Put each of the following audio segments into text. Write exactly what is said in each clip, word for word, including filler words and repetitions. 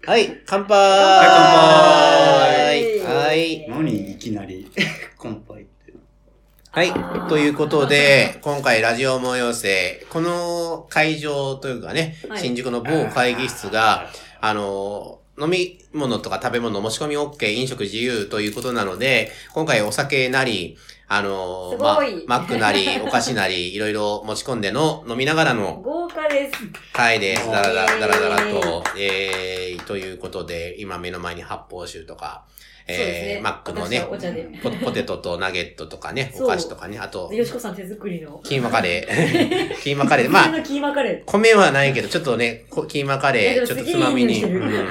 はい、乾杯。 はい、乾杯。 はい。 何いきなり乾杯って。 はい。ということで、今回ラジオ催せ、この会場というかね、はい、新宿の某会議室が、あの、飲み物とか食べ物持ち込み OK、飲食自由ということなので、今回お酒なり、あの、ま、マックなり、お菓子なり、いろいろ持ち込んでの飲みながらの豪華です。 会です。だらだらだらだらと、えー、ということで、今目の前に発泡酒とか、えー、ね、マックのねポ、ポテトとナゲットとかね、お菓子とかね、あと、 よしこさん手作りの。 キーマカレー。キーマカレー。まあ、 キーマカレー。 米はないけど、ちょっとね、キーマカレー、ちょっとつまみに。うん、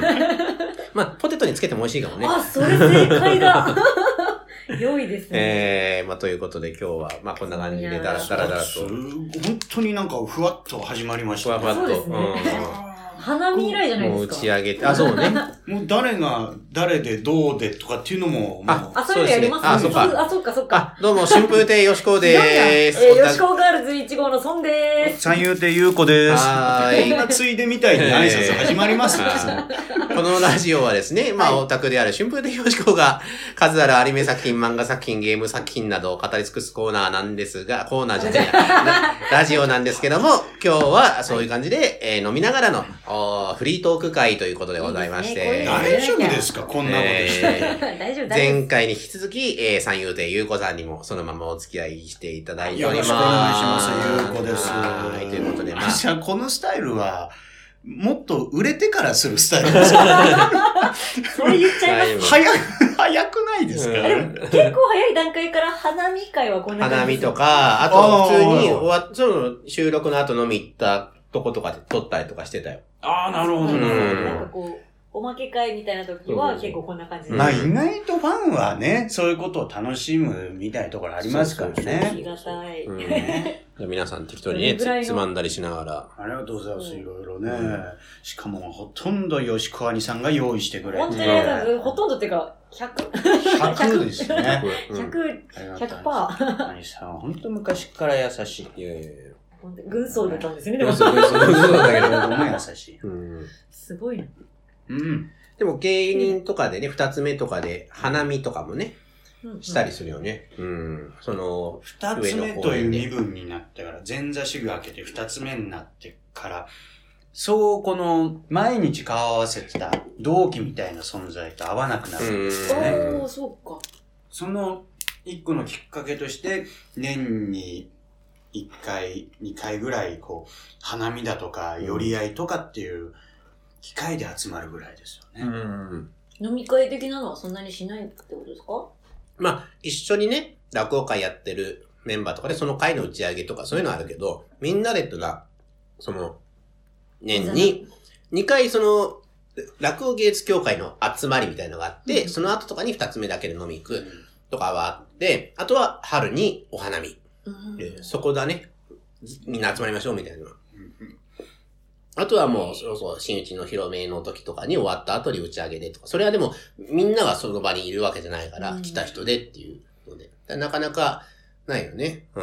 まあ、ポテトにつけても美味しいかもね。 あ、それ正解だ。良いですね。 えー、まあ、ということで今日は、まあ、こんな感じでだらだらだらと。 本当になんかふわっと始まりましたね。 ふわっと。 そうですね。うん花見以来じゃないですか。 もう打ち上げて。あ、そうね。 もう誰が、誰でどうでとかっていうのも。 あ、 あ、そういうのやりますね。 あ、そっか。 あ、そっかそっか。 あ、どうも、春風亭よしこでーす。 えー、よしこガールズいち号の孫でーす。 三遊亭ゆうこでーす。 はーい。 こんなついでみたいに挨拶始まりますね。 このラジオはですね、まあ、オタクである春風亭よしこが、数あるアニメ作品、漫画作品、ゲーム作品などを語り尽くすコーナーなんですが、コーナーじゃないラジオなんですけども、今日はそういう感じで、えー、飲みながらの、フリートーク会ということでございまして。いいね、 大丈夫ですかこんなことして。 えー、大丈夫、大丈夫。 前回に引き続き、えー、三遊亭ゆうこさんにもそのままお付き合いしていただいております。 よろしくお願いします。ゆうこです。 はい、ということで、まあ。 じゃあ、このスタイルは、もっと売れてからするスタイルですかそれ言っちゃいます。 早く、早くないですか、 うん、結構早い段階から花見会はこんな感じです。 花見とか、あと普通に終わっ、その収録の後飲み行ったとことかで撮ったりとかしてたよ。 ああ、なるほど、なるほど。 なんかこう、おまけ会みたいな時は結構こんな感じで。 まあ意外とファンはね、そういうことを楽しむみたいなところありますからね。 ありがたい。 うんね、皆さん適当にね、つまんだりしながら。 ありがとうございます、いろいろね。うん、しかもほとんど吉子兄さんが用意してくれて。 本当に、ほとんどっていうか、ひゃく。 ひゃくですね。 ひゃく、ひゃくパーセント。 兄さんは本当昔から優しい。 いやいやいや。 軍曹だったんですね、でも。 軍曹だけど、 でも優しい。 すごいな。 うん。 でも芸人とかでね、二つ目とかで、花見とかもね、したりするよね。うん。その、 二つ目という身分になってから、前座修行明けて二つ目になってから、そう、この、毎日顔合わせてた同期みたいな存在と会わなくなるんですよね。 おー、そうか。 その一個のきっかけとして、年に一回、二回ぐらい、こう、花見だとか、寄り合いとかっていう機会で集まるぐらいですよね。うん、 飲み会的なのはそんなにしないってことですか？ まあ、一緒にね、落語会やってるメンバーとかで、その会の打ち上げとかそういうのあるけど、みんなでとが、その、年ににかいその、落語芸術協会の集まりみたいなのがあって、うん、その後とかに二つ目だけで飲み行くとかはあって、あとは春にお花見。うん、そこだね。みんな集まりましょうみたいな。うん、あとはもう、そうそう、新内の広めの時とかに終わった後に打ち上げでとか、それはでもみんながその場にいるわけじゃないから、うん、来た人でっていうので。なかなかないよね。うん。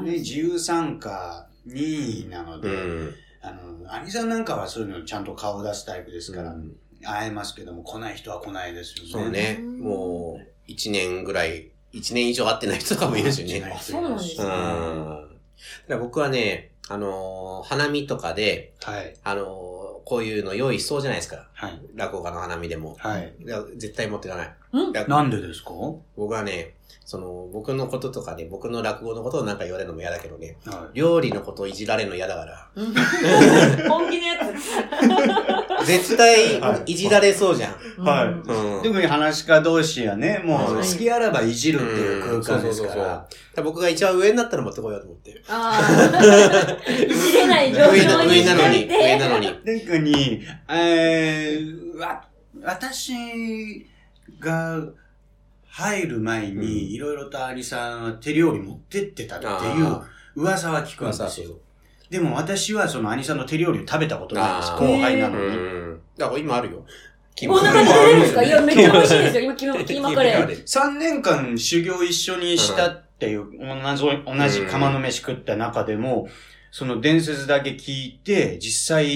ね、自由参加にいなので、うん、あの、兄さんなんかはそういうのちゃんと顔を出すタイプですから、うん、会えますけども、来ない人は来ないですよね。 そうね。もう、一年ぐらい、一年以上会ってない人とかもいるしね。 そうなんですね。うん。だから僕はね、あのー、花見とかで、はい。あのー、こういうの用意しそうじゃないですか。はい。落語家の花見でも。はい。絶対持っていかない。 んなんでですか？ 僕はね、その、僕のこととかで、僕の落語のことをなんか言われるのも嫌だけどね。はい。料理のことをいじられるの嫌だから。 本気のやつ。絶対、いじられそうじゃん。 はい。うん。特に話し家同士はね、もう、好きあらばいじるっていう空間ですから。 僕が一番上になったら持ってこようと思って。 ああ。いじれない状況に上なのに、上なのに。 特に、えー、わ、私が入る前に、いろいろとアリさんは手料理持ってってたっていう噂は聞くんですよ。でも私はその兄さんの手料理を食べたことないです。後輩なのに。 だから今あるよ。 こんな感じで出るんですか？いや、めっちゃ美味しいですよ。今、キーマカレー。 さんねんかん修行一緒にしたっていう、同じ、同じ釜の飯食った中でも、その伝説だけ聞いて、実際、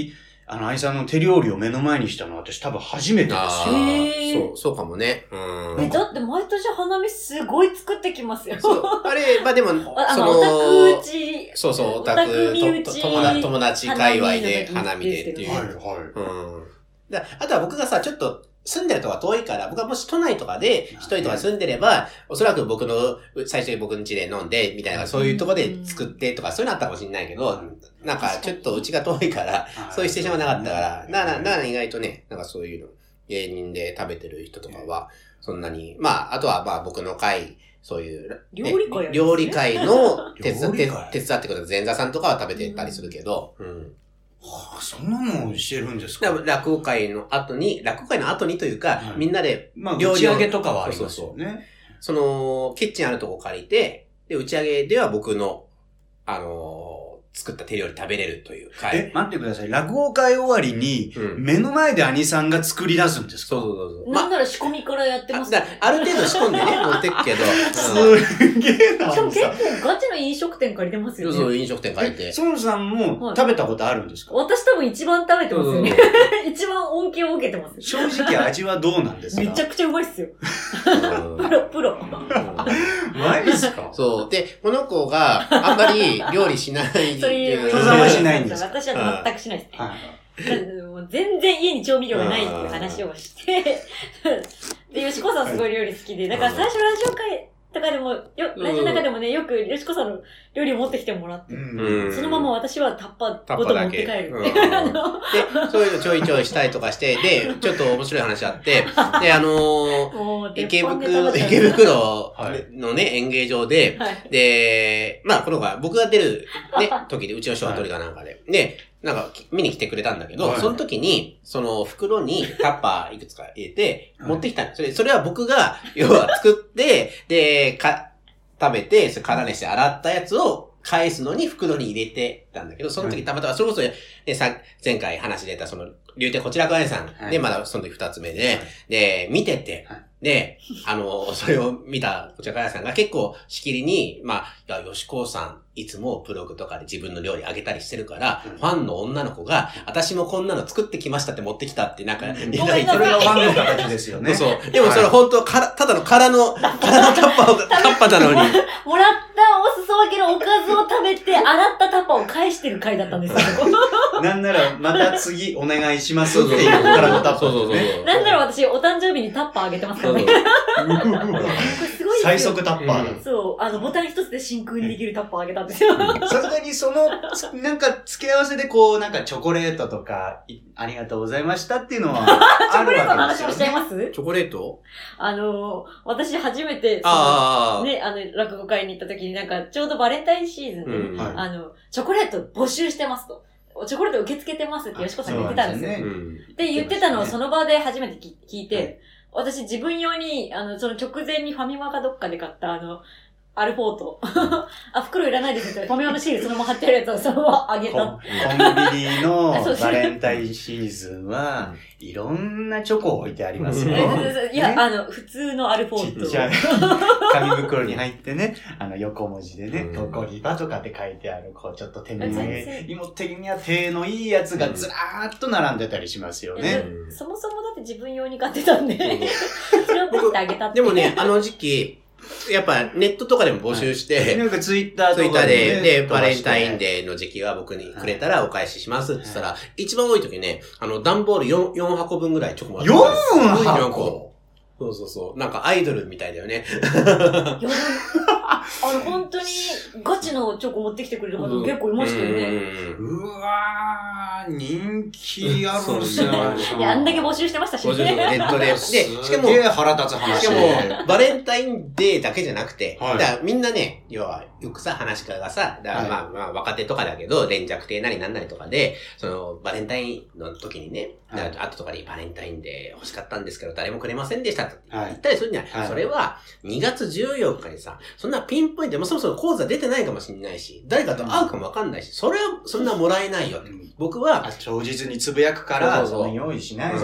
あの、愛さんの手料理を目の前にしたのは私多分初めてですよ。 あへーそう、そうかもね。うん。 え、だって毎年花見すごい作ってきますよ。 そう、あれ、まあでも、そあの、オタクうち、 そうそう、オタオタクク身内と友達、友達界隈で花見でっていう。 はい、はい。 うん。だあとは僕がさ、ちょっと住んでるとこが遠いから、僕はもし都内とかで一人とか住んでれば、おそらく僕の、最初に僕の家で飲んで、みたいな、そういうとこで作ってとか、そういうのあったかもしれないけど、なんかちょっとうちが遠いから、そういうシチュエーションがなかったから、だから、だから意外とね、なんかそういうの、芸人で食べてる人とかは、そんなに、まあ、あとはまあ僕の会、そういう、ね、 料理会やるんですね料理会の手伝って料理会、 手伝ってくれる前座さんとかは食べてたりするけど、うんはあ、そんなのをしてるんですか？ だから落語会の後に、落語会の後にというか、 はいみんなで、 まあ、 料理を打ち上げとかはありますよね。 その、キッチンあるとこ借りて、で、打ち上げでは僕の、あのー作った手料理食べれるという会。 え、待ってください。落語会終わりに、 うん目の前で兄さんが作り出すんですか？ そうそうそうそう。 なんなら仕込みからやってますあね。 だある程度仕込んでね、持ってくけど。 すげえな。 しかも結構ガチの飲食店借りてますよね。 そうそう、飲食店借りて。 孫さんもはい食べたことあるんですか？ 私多分一番食べてますよね。 うん一番恩恵を受けてます。 正直味はどうなんですか？ めちゃくちゃうまいっすよ。 うんプロ、プロ。 マジですか？ そう。で、この子があんまり料理しないっていう。 そういう。 人ざましないんですか？ 私は全くしないですね。 はい。 もう全然家に調味料がないっていう話をして、で、吉子さんすごい料理好きで、だから最初ラジオ会とかでも、よ、ラジオの中でもね、よく吉子さんの料理を持ってきてもらって、 うんうんそのまま私はタッパーごと持って帰る。 うんで、そういうのちょいちょいしたりとかして、で、ちょっと面白い話あって、で、あのー、 もう、 池鉄板ネタだ袋、 った池袋のね、演芸場で、 はい。 で、まあ、この子が、僕が出るね、時で、うちのショートリかなんかで。で、なんか、見に来てくれたんだけど、 はいその時に、その袋にタッパーいくつか入れて、 はい持ってきたんです。それ、それは僕が、要は作って、で、か、食べて、それ空にして洗ったやつを返すのに袋に入れてたんだけど、その時たまたま、それこそ、ね、さ、前回話出た、その、竜亭こちらかねさんで、 はいまだその時二つ目で、 はいで、見てて、 はいで、あの、それを見たこちらかやさんが結構しきりに、まあ、いや、吉高さん、いつもブログとかで自分の料理あげたりしてるから、 うんファンの女の子が、私もこんなの作ってきましたって持ってきたって、なんか、 うんいごめんなさいそれがファンの形ですよね。 そう。でもそれ本当から、ただの空の、空のタッパーを、タッパーなのに。 もらったお裾分けのおかずを食べて、洗ったタッパーを返してる回だったんですよ。 なんなら、また次お願いしますっていうからのタッパそうそうそうーですね。 そう。 なんなら私、お誕生日にタッパーあげてますからね。これすごいですよ。 最速タッパーだ。 そう、あの、ボタン一つで真空にできるタッパーあげたんですよ。 さすがにその、なんか付け合わせでこう、なんかチョコレートとか、いありがとうございましたっていうのは、 チョコレートのあるわけ話ですよね。 もしちゃいますチョコレートあの、私初めて、そああ。 のね、あの、落語会に行った時になんか、ちょうどバレンタインシーズンで、 うん。 はいあの、チョコレート募集してますと。チョコレート受け付けてますって吉子さんが言ってたんですよ。 そうなんうん。 で、言ってたのをその場で初めて聞聞いて、 はい私自分用に、あの、その直前にファミマかどっかで買ったあの、アルフォート。あ、袋いらないですって、ファミマのシールそのまま貼ってあるやつをそのままあげた。 コンコンビニのそうバレンタインシーズンは、いろんなチョコを置いてありますよ。 えいや、 ねあの、普通のアルフォート。 ちっちゃい紙袋に入ってね、あの横文字でね、 うんトコリバとかって書いてある、こうちょっと手に全ね然、 芋的には手のいいやつがずらーっと並んでたりしますよえね。 うんそもそもだって自分用に買ってたんで、それを買ってあげたって。 でもね、あの時期、やっぱネットとかでも募集して、 なんかツイッターとかツイッターで、で、バレンタインー。 デーの時期は僕にくれたらお返ししますって言ったら、一番多い時ね、あの、段ボールよん、よん箱分ぐらいチョコもらったんですよ。 よんよん箱そうそうそう。なんかアイドルみたいだよね。 いやあの、本当にガチのチョコ持ってきてくれる方も結構いましたよね。 うんうわー、人気あるんすよ。 いや、あんだけ募集してましたし募集してね。 ネットで。で、しかも、 すげえ腹立つ話しかも、バレンタインデーだけじゃなくて、 はいだからみんなね、要は、よくさ、話し家がさ、だからまあ、まあ、若手とかだけど、連弱亭なりなんなりとかで、その、バレンタインの時にね、 はいだから後とかにバレンタインデー欲しかったんですけど、誰もくれませんでしたってはい言ったりするんじゃない、 はいそれは、にがつじゅうよっかにさ、そんなピンポイントで、もうそもそも講座出てないかもしれないし、誰かと会うかもわかんないし、それは、そんなもらえないよって。僕は、 あ当日につぶやくから、 そうそうそうその用意しないぞと。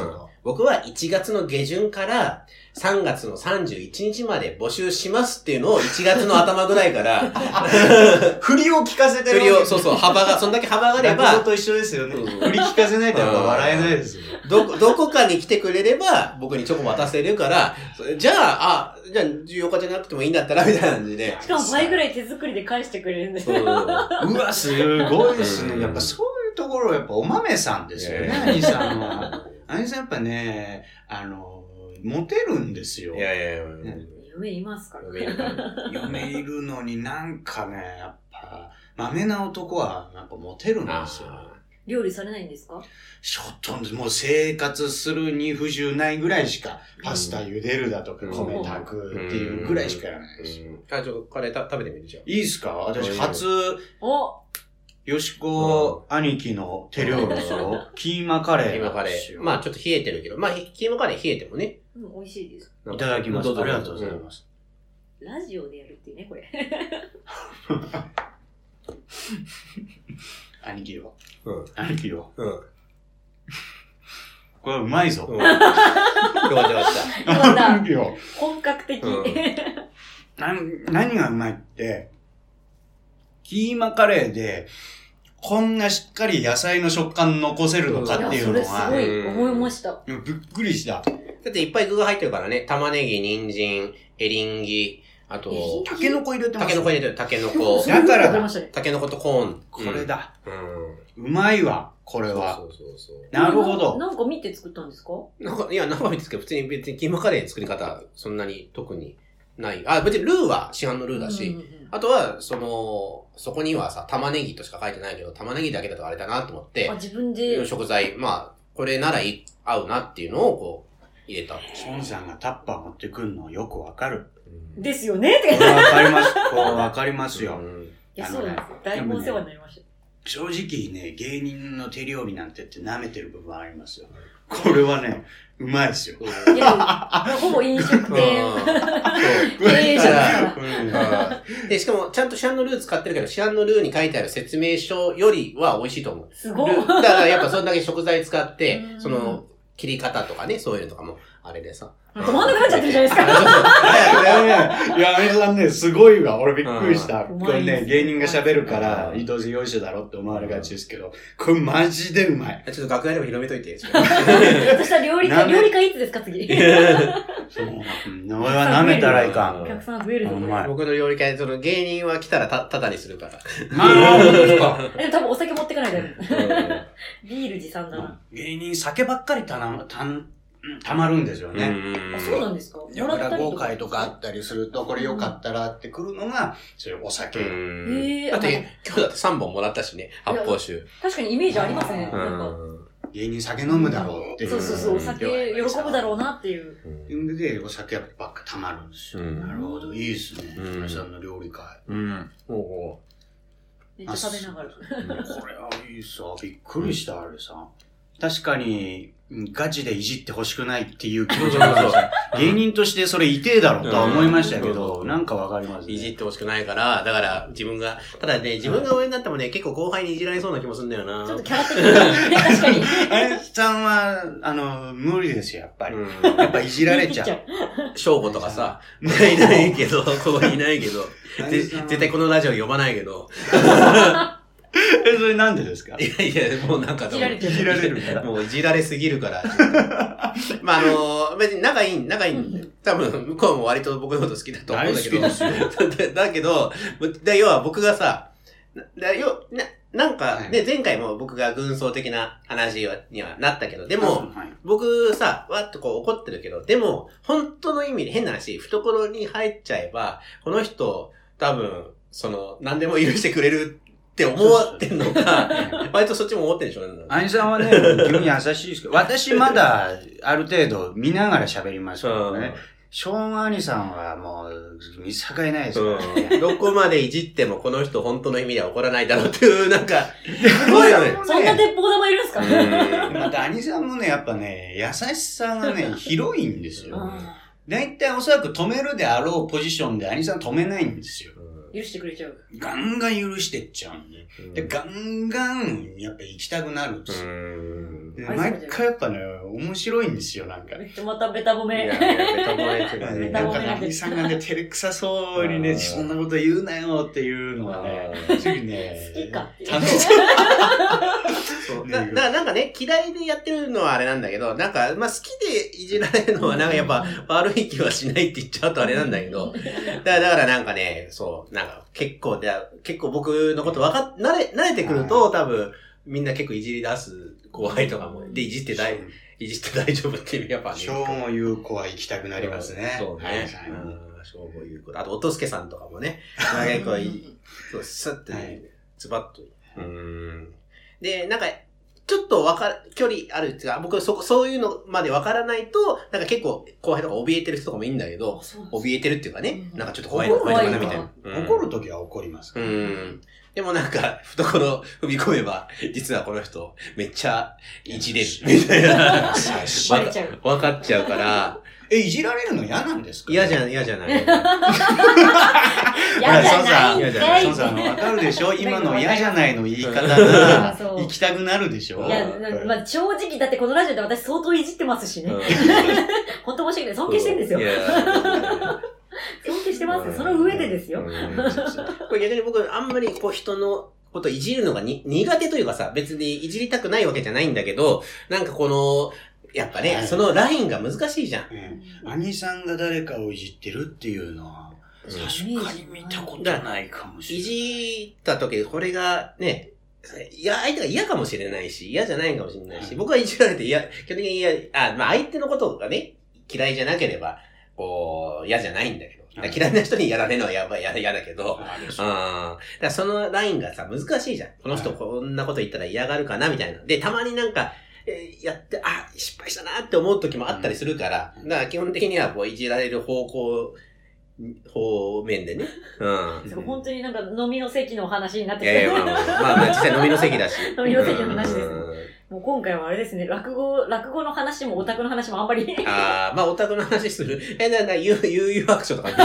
僕はいちがつの下旬からさんがつのさんじゅういちにちまで募集しますっていうのをいちがつの頭ぐらいから、 振りを聞かせてる。 振りを、そうそう、幅が、そんだけ幅があれば。 落語と一緒ですよね。振り聞かせないとやっぱ笑えないですよ。 ど、どこかに来てくれれば、僕にチョコ渡せるから、じゃあ、あ、じゃあじゅうよっかじゃなくてもいいんだったら、みたいな感じで。 しかも倍ぐらい手作りで返してくれるんですよ。 うわ、すごいですね。やっぱそういうところ、やっぱお豆さんですよね、兄さんは。兄さんやっぱね、あの、モテるんですよ。 いやいやいや。 嫁いますから。 嫁いるから。 嫁いるのになんかね、やっぱ、豆な男はやっぱモテるんですよ。 料理されないんですか？ ちょっともう生活するに不自由ないぐらいしか、パスタ茹でるだとか、米炊くっていうぐらいしかやらないです。 あ、ちょっとカレー食べてみるじゃん。 いいっすか？私初、 およしこ兄貴の手料理ですよ。キーマカレー。 キーマカレー。まあちょっと冷えてるけど、まあキーマカレー冷えてもね。 うん、美味しいです。 いただきます。ありがとうございます。 ラジオでやるっていうね、これ。 兄貴よ。 うん。 兄貴よ。 うん。 これうまいぞ。 うん。よかったよかった。 兄貴よ。 本格的。 な、何がうまいって、キーマカレーで、こんなしっかり野菜の食感残せるのかっていうのは、 いや、それすごい思いました。 びっくりした。 だっていっぱい具が入ってるからね。玉ねぎ、人参、エリンギ、あと、 タケノコ入れてます。 タケノコ入れてる、タケノコ。 だからだ。 タケノコとコーン。 これだ。 うん。 うまいわ、これは。 そうそうそう。 なるほど。 なんか見て作ったんですか？ なんか、いや、なんか見てですけど、普通に別にキーマカレーの作り方、そんなに特にない。あ、別にルーは市販のルーだし、あとは、その、そこにはさ、玉ねぎとしか書いてないけど、玉ねぎだけだとあれだなと思って、 あ、自分で。 食材、まあ、これなら合うなっていうのをこう、入れた。 ションさんがタッパー持ってくるのよくわかる。 ですよね。 これわかります。これわかりますよ。 いや、そうなんですよ。だいぶお世話になりました。 正直ね、芸人の手料理なんてって舐めてる部分ありますよ。これはね、うまいですよ。 いや、ほぼ飲食店。経営者だから。 で、しかも、ちゃんと市販のルー使ってるけど、市販のルーに書いてある説明書よりは美味しいと思う。 すごい。 だからやっぱそれだけ食材使って、その、切り方とかね、そういうのとかも、あれでさ。 止まんなくなっちゃってるじゃないですか。 いや、いや、アミさんね、すごいわ。俺びっくりした。これね、芸人が喋るから、伊藤よいしょだろって思われがちですけど、これマジでうまい。 ちょっと楽屋でも広めといて。そしたら料理家、料理家いつですか、次。 そう。俺は舐めたらいかん。 お客さん増えると思う。 僕の料理家、その芸人は来たらた、ただにするから。 まあ、本当ですか。 でも多分お酒持ってかないと。ビール持参だな。 芸人酒ばっかりたな、たん、たまるんですよね。 あ、そうなんですか？ 落語会とかあったりすると、これよかったらって来るのが、そういうお酒。 へー。だって、今日だってさんぼんもらったしね、発泡酒。 確かにイメージありますね。 芸人酒飲むだろうっていう。 そうそうそう、お酒喜ぶだろうなっていう。 うんで、お酒ばっかたまるんですよ。なるほど、いいですね。皆さんの料理会。うん。 おめっちゃ食べながら。 これはいいさ、びっくりした、あれさ。確かに、ガチでいじってほしくないっていう気持ちが芸人としてそれ痛えだろうとは思いましたけど、なんかわかりますね。 いじってほしくないから、だから自分が、ただね、自分が上になってもね、結構後輩にいじられそうな気もするんだよな。 ちょっとキャラ的に、確かに。 あれさんは、あの、無理ですよ、やっぱり。やっぱいじられちゃう。 翔吾とかさ、いないけど、ここにいないけど、絶対このラジオ呼ばないけど。 え、それなんでですか？ いやいや、もうなんか、 いじられてる。 いじられるから。 もういじられすぎるから。まあ、あの、別に仲いい、仲いい、多分、向こうも割と僕のこと好きだと思うんだけど。だけど、だ要は僕がさ、だよななんか、ね、はい、前回も僕が軍曹的な話にはなったけど、でも、はい、僕さ、わっとこう怒ってるけど、でも、本当の意味で変な話、懐に入っちゃえば、この人、多分、その、何でも許してくれるって思ってんのか、割とそっちも思ってるでしょ、ね。 兄さんはね、自分に優しいですけど、私まだ、ある程度見ながら喋りますからね。ショーン兄さんはもう、見境ないですからね。 どこまでいじってもこの人本当の意味では怒らないだろうっていう、なんか、すごいよね。 そんな鉄砲玉いるんですか？ また兄さんもね、やっぱね、優しさがね、広いんですよ。だいたいおそらく止めるであろうポジションで兄さん止めないんですよ。 許してくれちゃう。 ガンガン許してっちゃうんで。で、ガンガン、やっぱ行きたくなるんですよ。 で毎回やっぱね、面白いんですよ、なんか。 めっちゃまたベタ褒め。 いや、ベタ褒めっていうかね。 なんか、兄さんがね、照れくさそうにね、そんなこと言うなよっていうのはね、ついね、 好きかっていう。 楽しそう。だだからなんかね、嫌いでやってるのはあれなんだけど、なんか、まあ好きでいじられるのはなんかやっぱ悪い気はしないって言っちゃうとあれなんだけど、だからだからなんかね、そう、なんか結構で、結構僕のことわかっ、慣れ、慣れてくると多分みんな結構いじり出す後輩とかも、で、いじって大、いじって大丈夫っていうやっぱね。 しょうも言う子は行きたくなりますね。 そうね。 はいはい、 しょうも言う子。あと、おとすけさんとかもね、なんか結構いい、そう、スッてね、ズバッと。うん。で、なんか、ちょっとわかる、距離あるっていうか、僕そこ、そういうのまでわからないと、なんか結構後輩とか怯えてる人とかもいいんだけど、怯えてるっていうかね、なんかちょっと怖いの怖いのかなみたいな。 うん、怒るときは怒りますから、 ね。うん。でもなんか、懐踏み込めば、実はこの人、めっちゃいじれる。みたいな。わかっちゃうから。 え、いじられるの嫌なんですか？ 嫌じゃ、嫌じゃない。 嫌じゃないんかい。 そうさん、わかるでしょ？今の嫌じゃないの言い方が、行きたくなるでしょ？ いや、まあ、正直、だってこのラジオで私相当いじってますしね。本当申し訳ない。尊敬してるんですよ。尊敬してますよ。その上でですよ。 これ逆に僕、あんまりこう人のこといじるのがに苦手というかさ、別にいじりたくないわけじゃないんだけど、なんかこの、やっぱね、はい、そのラインが難しいじゃん。 うん、兄さんが誰かをいじってるっていうのは、確かに見たことないかもしれない。 いじった時、これがね、いや、相手が嫌かもしれないし、嫌じゃないかもしれないし、うん、僕はいじられて嫌、基本的に嫌、あ、まあ相手のことがね、嫌いじゃなければ、こう、嫌じゃないんだけど。嫌いな人にやられるのはやばい、嫌だけど。うん。だからそのラインがさ、難しいじゃん。この人こんなこと言ったら嫌がるかなみたいな。で、たまになんか、えー、やって、あ、失敗したなって思う時もあったりするから、だから基本的にはこういじられる方向、方面でね。うん。 本当になんか飲みの席の話になってきた。 ええー、まあまあ、まあ、まあ、実際飲みの席だし。 飲みの席の話です。もう今回はあれですね、落語、落語の話もオタクの話もあんまり。 ああ、まあオタクの話する。え、な、な、ゆう、ゆうゆう白書とか言って。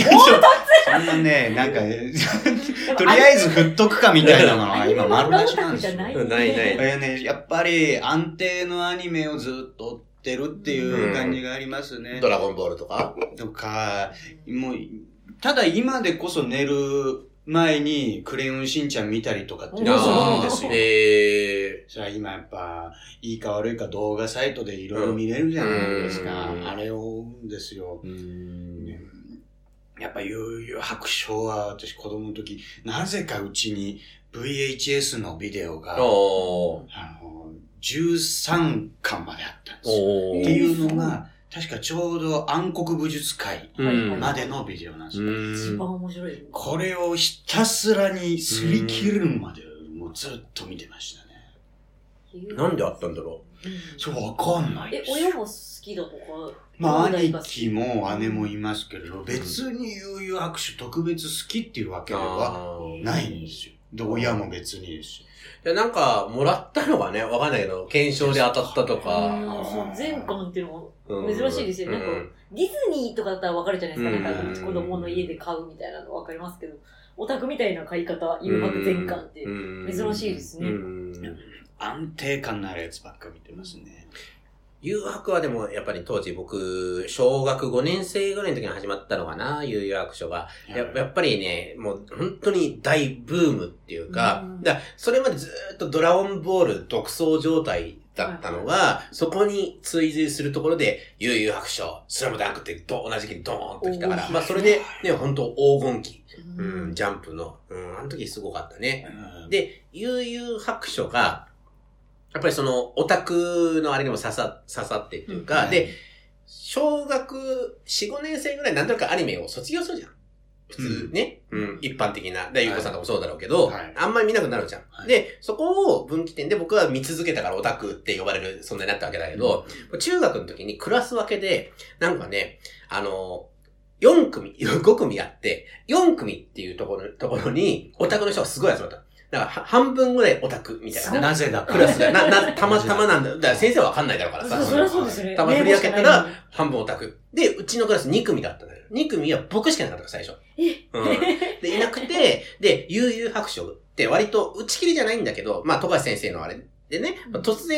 そんなね、なんか、とりあえず振っとくかみたいなのは今丸出しなんですよ。 ないない。 えね、やっぱり安定のアニメをずっと追ってるっていう感じがありますね。 うん、ドラゴンボールとかとか、もう、ただ今でこそ寝る前にクレヨンしんちゃん見たりとかっていうのするんですよ。 へー。 じゃあ今やっぱ、いいか悪いか動画サイトでいろいろ見れるじゃないですか。うん、あれを追うんですよ。うんね、やっぱ悠々白書は私子供の時、なぜかうちに ブイエイチエス のビデオが、あの、じゅうさんかんまであったんですよ。っていうのが、確かちょうど暗黒武術会までのビデオなんですよ。 一番面白い。 これをひたすらに擦り切るまで、もうずっと見てましたね。 なんであったんだろう。そう、わかんないです。 え、親も好きだとか？ まあ、兄貴も姉もいますけれど、別に悠々白書特別好きっていうわけではないんですよ。で、親も別にですよ。 いや、なんか、もらったのがね、わかんないけど、検証で当たったとか。 そう、全巻っていうのも珍しいですよね。なんか、ディズニーとかだったらわかるじゃないですか。なんか、子供の家で買うみたいなのわかりますけど、オタクみたいな買い方、誘白全巻って珍しいですね。 安定感のあるやつばっか見てますね。 誘白はでも、やっぱり当時僕、小学ごねん生ぐらいの時に始まったのかな、悠々白書が。や, やっぱりね、もう本当に大ブームっていうか、うん、だそれまでずっとドラゴンボール独走状態だったのが、はい、そこに追随するところで、悠々白書、スラムダンクって同じ時期にドーンと来たから、まあそれでね、本当黄金期、うんうん、ジャンプの、うん、あの時すごかったね。うん、で、悠々白書が、やっぱりその、オタクのあれにも刺さ、刺さってっていうか、うん、で、小学よん、ごねん生ぐらいなんとなくアニメを卒業するじゃん。普通ね。うん。うん、一般的な。で、ゆうこさんとかもそうだろうけど、はい、あんまり見なくなるじゃん。はい、で、そこを分岐点で僕は見続けたからオタクって呼ばれる存在になったわけだけど、うん、中学の時にクラス分けで、なんかね、あの、よん組、ご組あって、よん組っていうところ、ところに、オタクの人がすごい集まった。だから半分ぐらいオタクみたいな。 なぜだクラスが。な、な、たまたまなんだ。だから先生はわかんないだろうからさ。 そりゃそうですね。 たま振り分けたら半分オタク。で、うちのクラスに組だったんだよ。に組は僕しかいなかったから最初。うん。で、いなくて、で、悠々白書って割と打ち切りじゃないんだけど、まあ、富樫先生のあれでね、突然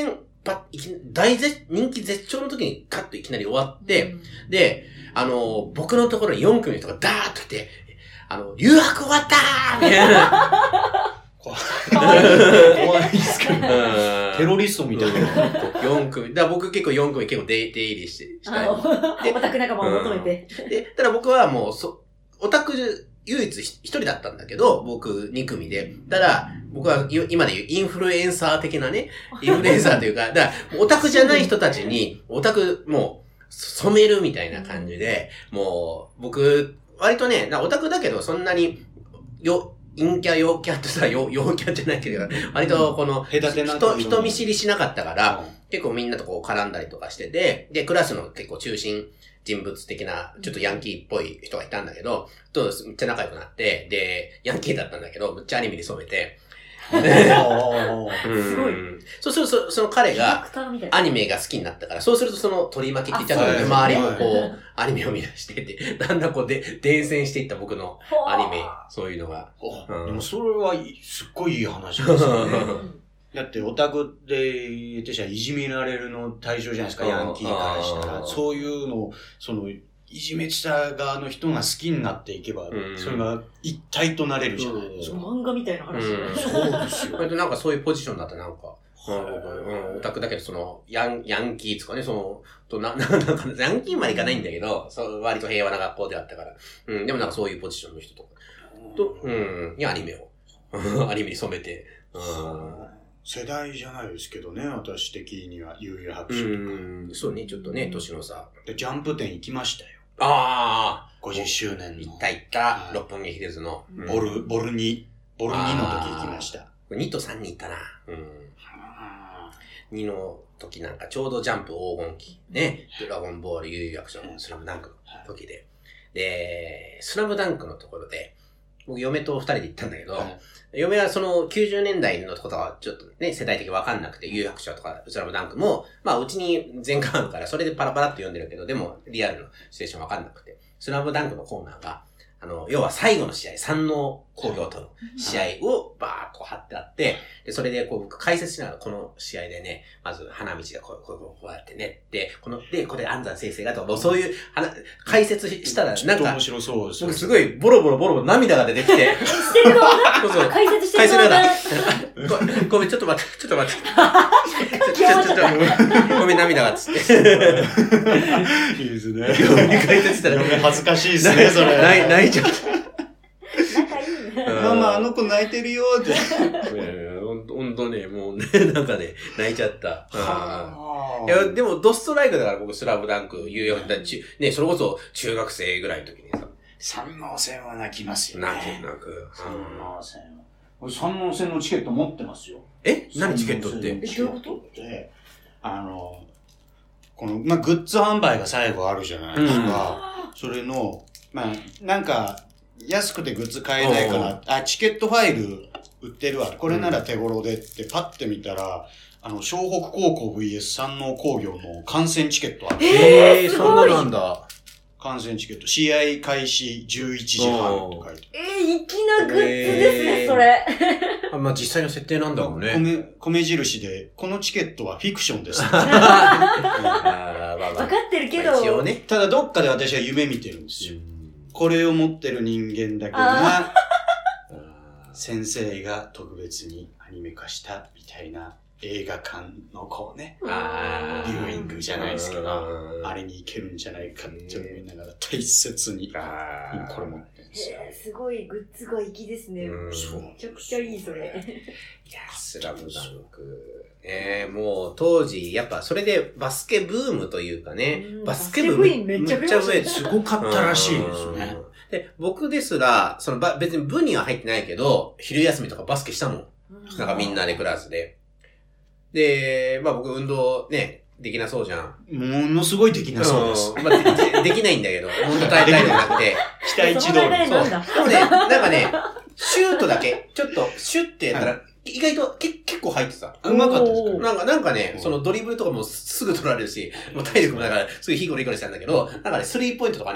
パッ、いき大絶、人気絶頂の時にガッといきなり終わって、うん、で、あの、僕のところによん組の人がダーッと来て、あの、留学終わったーみたいな。 怖い。怖いですかね。テロリストみたいな。 よん組。だから僕結構よん組結構出入りして、したい。 オタク仲間を求めて。 うん、で、ただ僕はもう、そ、オタク唯一一人だったんだけど、僕に組で。ただ、僕は今で言うインフルエンサー的なね、インフルエンサーというか、だから、オタクじゃない人たちに、オタク、もう、染めるみたいな感じで、もう、僕、割とね、オタクだけど、そんなに、よ、陰キャ、陽キャってさ、陽、陽キャじゃないけど、割とこの、人、人見知りしなかったから、結構みんなとこう絡んだりとかしてて、で、クラスの結構中心人物的な、ちょっとヤンキーっぽい人がいたんだけど、と、めっちゃ仲良くなって、で、ヤンキーだったんだけど、めっちゃアニメに染めて、すごい。そうすると、その彼がアニメが好きになったから、そうするとその取り巻きって言っちゃったので、周りもこう、アニメを見出してて、だんだんこうで、伝染していった僕のアニメ、そういうのが。 うん、でもそれは、すっごいいい話ですよね。だって、オタクって言ってしゃいじめられるの対象じゃないですか、ヤンキーからしたら。そういうのを、その、いじめてた側の人が好きになっていけば、うん、それが一体となれるじゃないですか。 漫画みたいな話だね。 うん、そうですよ。 割となんかそういうポジションだったなんか、うん、オタクだけどその、ヤン、ヤンキーとかね、その、とな、なんか、ヤンキーまでいかないんだけど、そう割と平和な学校であったから、うん、でもなんかそういうポジションの人とか、と、うん、にアニメを、アニメに染めて、うん、 世代じゃないですけどね、私的には、悠々白書とか。うん、 そうね、ちょっとね、年の差。 で、ジャンプ展行きましたよ。 ああ。 ごじゅっしゅうねんの。 行った行った。六本木ヒルズの。 ボル、ボルに、ボルにの時行きました。 にとさんに行ったな。うん。にの時なんかちょうどジャンプ黄金期。ね。ドラゴンボール、悠々白書のスラムダンクの時で。で、スラムダンクのところで、僕嫁と二人で行ったんだけど、嫁はそのきゅうじゅうねんだいのことはちょっとね、世代的にわかんなくて、悠々白書とかスラムダンクも、まあうちに全巻あるから、それでパラパラって読んでるけど、でもリアルのシチュエーションわかんなくて、スラムダンクのコーナーが、あの、要は最後の試合、山王工業との試合をバーッと貼ってあって、で、それでこう僕解説しながらこの試合でね、まず花道がこう、こう、こうやってねって、この、で、これ安山先生がとか、そういう、解説したら、なんか、 面白そうです。 僕すごいボロボロボロボロ涙が出てきて、 してるのそうそう解説してるの解説ながら、ごめん、ちょっと待って、ちょっと待って。ちょ、ちょ、ちょ、ちょ、ごめん、涙がつって。 いいですね。 解説したら、 恥ずかしいですね、それ。 泣いちゃった。 仲いいね。 ママ、あの子泣いてるよって。 ほんとね、もうね、なんかね、泣いちゃった。いや、でも、ドストライクだから僕、スラムダンク、有用だち、ね、それこそ中学生ぐらいの時にさ。 三能線は泣きますよね。 泣く、泣く。 三能線は。俺、三能線のチケット持ってますよ。 え何チケットって。 え、どういうことで、あの、この、まあ、グッズ販売が最後あるじゃないですか。うん、それの、まあ、なんか、安くてグッズ買えないから、あ、チケットファイル売ってるわ。これなら手頃でってパッて見たら、あの、湘北高校 ブイエス 山王工業の観戦チケットある。 えー、そんななんだ。 観戦チケット。試合開始じゅういちじはんって書いてある。えー、粋なグッズですね、えー、それ。 あ、まあ、実際の設定なんだろうね。 米、米印で、このチケットはフィクションです。分かってるけど。 一応ね。 ただどっかで私は夢見てるんですよ。これを持ってる人間だけが、先生が特別にアニメ化したみたいな映画館のこうね、 あビューイングじゃないですけど、あれに行けるんじゃないかって思いながら大切に、これ持ってるんですよ。 えー、すごいグッズが粋ですね。めちゃくちゃいい、それ。 いや、スラムダンク。えー、もう当時、やっぱそれでバスケブームというかね、バスケブームめっちゃ増えてすごかったらしいですね。 で、僕ですら、そのば別に部には入ってないけど、昼休みとかバスケしたもん。なんかみんなでクラスで。で、まあ僕運動ね、できなそうじゃん。 ものすごいできなそうです。 うん、まあ、で, できないんだけど、本当大会じゃなくて。 期待値通り。そう。でもね、なんかね、シュートだけ、ちょっとシュッてやったら、はい、意外とけ結構入ってた。 うまかったですか？ なんか、なんかね、そのドリブルとかもすぐ取られるし、もう体力もだから、すぐヒコリヒコリしたんだけど、なんかね、スリーポイントとかね、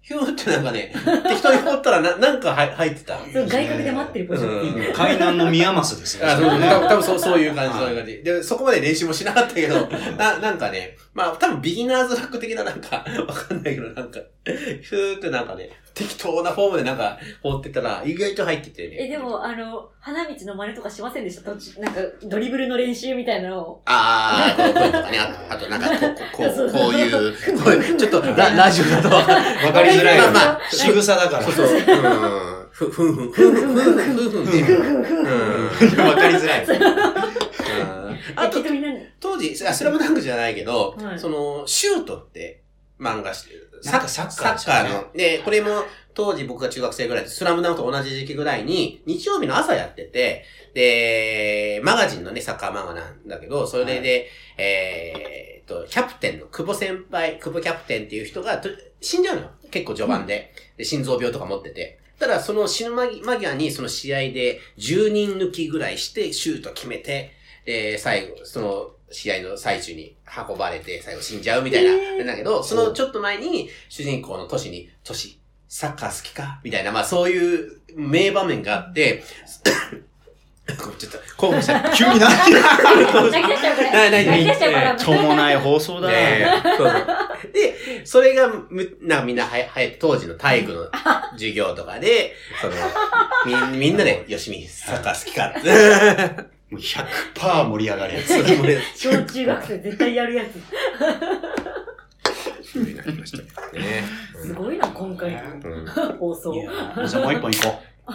ヒューってなんかね、適当に放ったらな、なんか入入ってた。 そう、外角で待ってるポジションっていう。 海南の宮益ですね。 あ、そうそう、多分そう、そういう感じ、そういう感じ。で、そこまで練習もしなかったけど、な、なんかね、まあ、多分ビギナーズラック的ななんか、わかんないけど、なんか、ヒューってなんかね、適当なフォームでなんか、放ってたら、意外と入っててね。 え、でも、あの、花道の真似とかしませんでした途中、なんか、ドリブルの練習みたいなのを。 ああ、こういうとかね、あと、あとなんか、こう、こう、こういう、こういう、ちょっと、ラ、ラジオだとわかりづらい。 まあまあ、 仕草だから。 そうそう。うん。ふ、ふんふん、ふんふん、ふんふん、ふんふんっていう。うん。わかりづらい。あと、当時、スラムダンクじゃないけど、その、シュートって漫画してる。 サッカー、サッカーの。で、これも、当時僕が中学生ぐらいで、スラムダンクと同じ時期ぐらいに、日曜日の朝やってて、で、マガジンのね、サッカー漫画なんだけど、それで、でえーっと、キャプテンの久保先輩、久保キャプテンっていう人が、死んじゃうの。結構序盤で。で、心臓病とか持ってて。ただ、その死ぬ間際に、その試合でじゅうにん抜きぐらいして、シュート決めて、で、最後、その、試合の最中に運ばれて、最後死んじゃうみたいな。えー、だけど、そのちょっと前に、主人公のトシに、トシ、サッカー好きかみたいな、まあそういう名場面があって、ちょっと、興奮した。 急に何泣き出しちゃう、これ。泣き出しちゃうから。 しょうもない放送だ。 ね、そうそうで、それが、む、なんかみんなはや、はや、当時の体育の授業とかで、その、み、みんなで、よしみ、サッカー好きかって。 もう ひゃくパーセント 盛り上がるやつ。 小中学生絶対やるやつ。 すごいなりましたね。 すごいな、今回の放送。 じゃあもう一本行こう。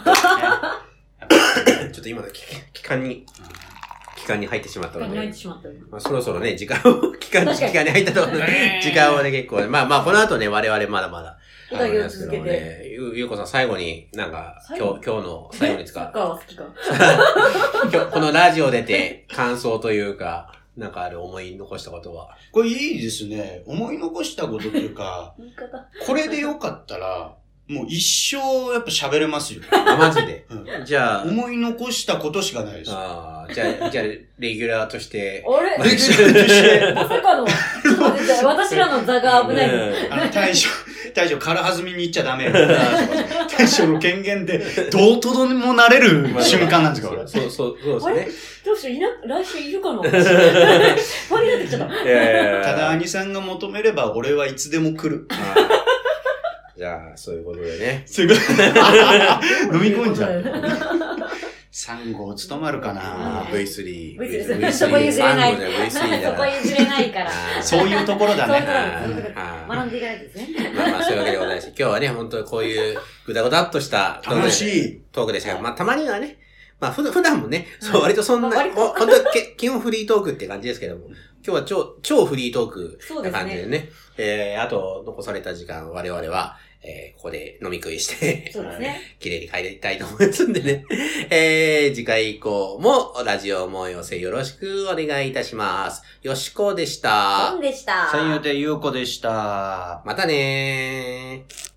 ちょっと今の期間に、期間に入ってしまったので。 期間に入ってしまった。 まあそろそろね、時間を、期間に、期間に入ったところで、時間をね、結構ね、まあまあこの後ね、我々まだまだ。 お題を続けて。 ゆ、ゆうこさん最後に、なんか、今日、今日の最後に使う。 サッカーは好きか。 今日、このラジオ出て感想というか、なんかある思い残したことは。 これいいですね。思い残したことっていうか、これでよかったら、もう一生やっぱ喋れますよ。 あ、マジで。 うん、 じゃあ。 思い残したことしかないです。 ああ、じゃあ、じゃあ、レギュラーとして。 あれレギュラーとして。 まさかの、私らの座が危ないの。 あの、大将、大将、空弾みに行っちゃダメ。大将の権限で、どうとどにもなれる瞬間なんですか、俺。 そう、そう、そうですね。 どうしよう、いな、来週いるかな不安になってきちゃった。 いやいやいやただ、兄さんが求めれば、俺はいつでも来る。 じゃあ、そういうことでね。 そういうことで。飲み込んじゃう。さん号務まるかなブイスリー。 ブイスリー。そこ譲れない。そこ譲れないから。 そういうところだね。 学んでいかないとですね。 まあまあ、そういうわけでございます。今日はね、本当にこういうぐだぐだっとした楽しいトークでしたが、まあたまにはね、まあ普段もね、そう割とそんな、本当は基本フリートークって感じですけども、今日は超、超フリートークな感じでね、えー、あと残された時間我々は、えー、ここで飲み食いして、 そうですね。 綺麗に帰りたいと思いますんでね。えー、次回以降もラジオも寄せよろしくお願いいたします。よしこでした。 ポンでした。 三遊亭ゆうこでした。 またねー。